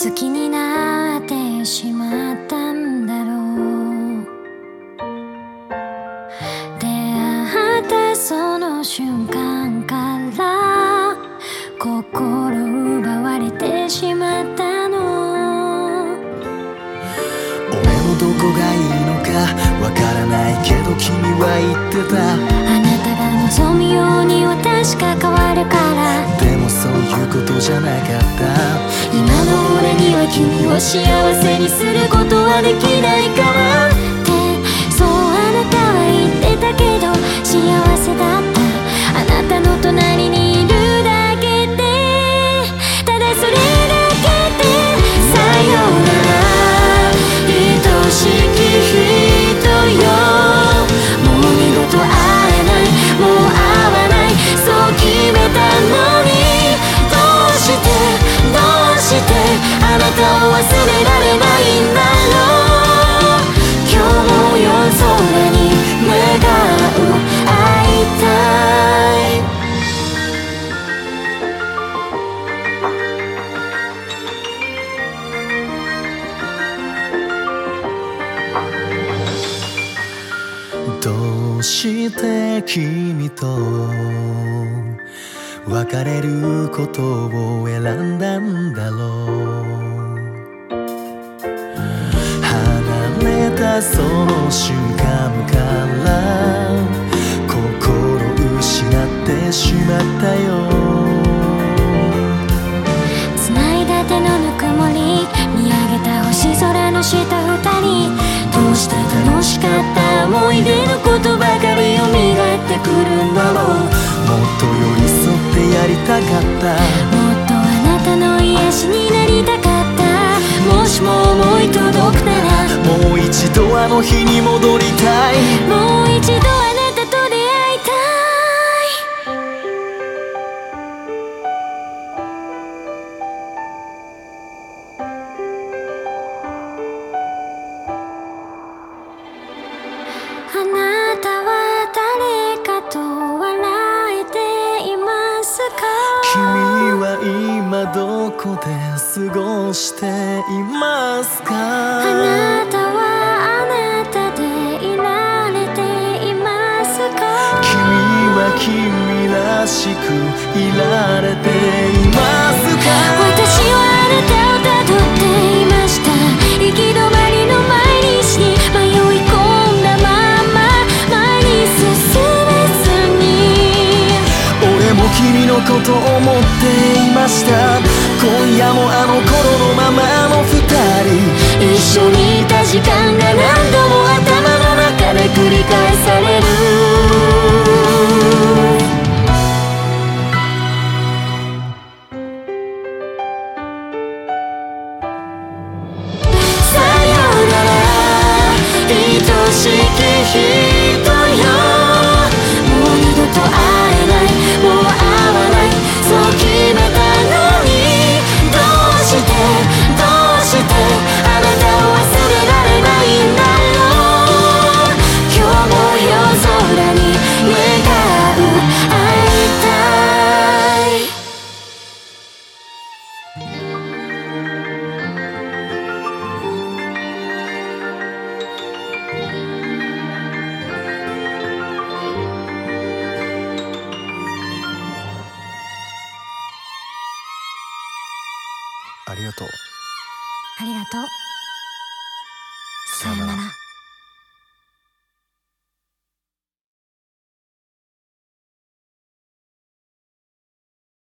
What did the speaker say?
好きになってしまったんだろう。出会ったその瞬間から心奪われてしまったの。 俺のどこがいいのかわからないけど君は言ってた。 あなたが望むように私が変わるから。 でもそういうことじゃなかった。 今の俺には君を幸せにすることはできないからってそうあなたは言ってたけど、幸せだったあなたの隣にいるだけで、ただそれだけでさよなら愛しき人よ。もう二度と会えない、もう会わない、そう決めたのに、どうしてあなたを忘れられないんだろう。今日も夜空に願う会いたい。 どうして君と別れることを選んだんだろう。離れたその瞬間から心失ってしまったよ。 繋いだ手のぬくもり、見上げた星空の下二人、どうして楽しかった思い出のことばかり蘇ってくるんだろう。 もっと寄り添ってやりたかった。 もっとあなたの癒しになりたかった。もしも思い届くなら、 もう一度あの日に戻りたい。 もう一度あなたと出会いたい。あなたは誰かと笑えていますか？ 君は今どこで過ごしていますか？ あなたはあなたでいられていますか？ 君は君らしくいられていますか？ 私はあなたをたどっていました。行き止まりの毎日に迷い込んだまま前に進めずに。 俺も君のことを思っていました。今夜もあの頃のままの二人、 一緒にいた時間が何度も頭の中で繰り返される。さよなら愛しき人よ。もう二度と会えない、もう会わない、そう決めたのに、どうしてあなたを忘れられないんだろう。今日も夜空に願う会いたい。 ありがとう。 ありがとう。